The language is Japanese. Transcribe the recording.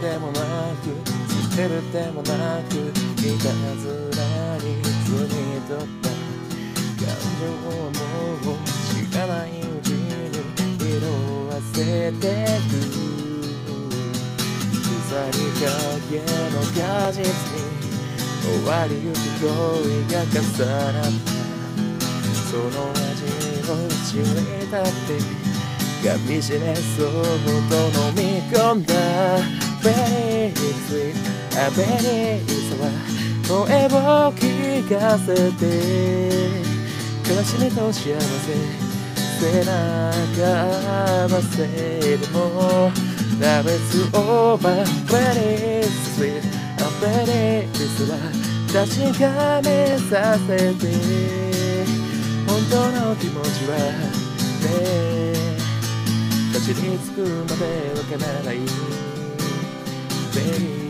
でもなく捨てるでもなくいたずらに罪取った感情はもう知らないうちに色あせてく腐りかけの果実に終わりゆく恋が重なったその味を口に立って噛みしめそうと飲み込んだベリースイートベリーさは声を聞かせて悲しみと幸せ背中合わせでもNow it's over Very sweet Very sweet は確かめさせて本当の気持ちはねたちにつくまでわからない Very